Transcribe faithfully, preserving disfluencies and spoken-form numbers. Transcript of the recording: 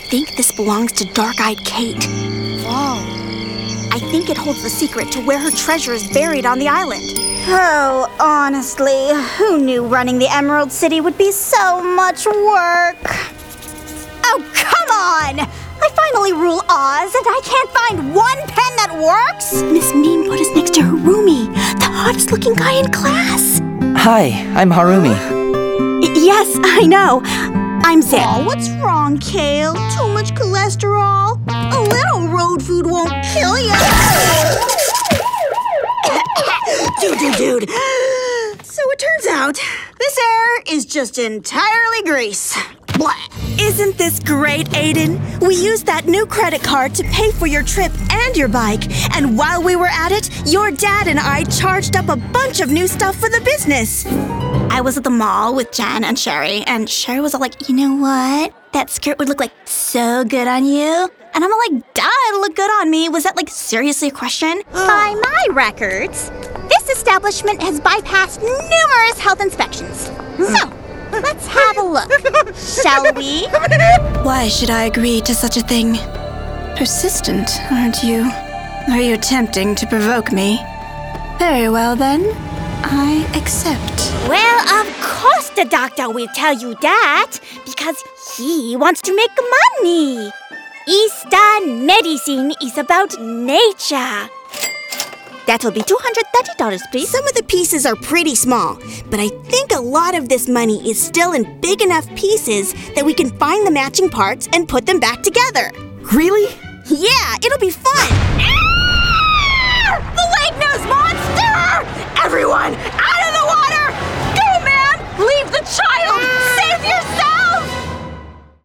think this belongs to Dark-Eyed Kate. Whoa. I think it holds the secret to where her treasure is buried on the island. Oh, honestly, who knew running the Emerald City would be so much work? Oh, come on! I finally rule Oz, and I can't find one pen that works? Miss Mime put us next to Harumi, the hottest looking guy in class. Hi, I'm Harumi. Y- yes, I know. I'm Zip. Oh, what's wrong, Kale? Too much cholesterol? A little road food won't kill you. Dude, dude, dude. So it turns out, this air is just entirely grease. Blah. Isn't this great, Aiden? We used that new credit card to pay for your trip and your bike. And while we were at it, your dad and I charged up a bunch of new stuff for the business. I was at the mall with Jan and Sherry, and Sherry was all like, you know what? That skirt would look like so good on you. And I'm all like, duh, it'll look good on me. Was that like seriously a question? By my records, this establishment has bypassed numerous health inspections. So, let's have a look, shall we? Why should I agree to such a thing? Persistent, aren't you? Are you attempting to provoke me? Very well then, I accept. Well, of course the doctor will tell you that, because he wants to make money. Eastern medicine is about nature. That'll be two hundred thirty dollars, please. Some of the pieces are pretty small, but I think a lot of this money is still in big enough pieces that we can find the matching parts and put them back together. Really? Yeah, it'll be fun. The lake-nosed monster! Everyone, out of the water! Go, man! Leave the child! Save yourself!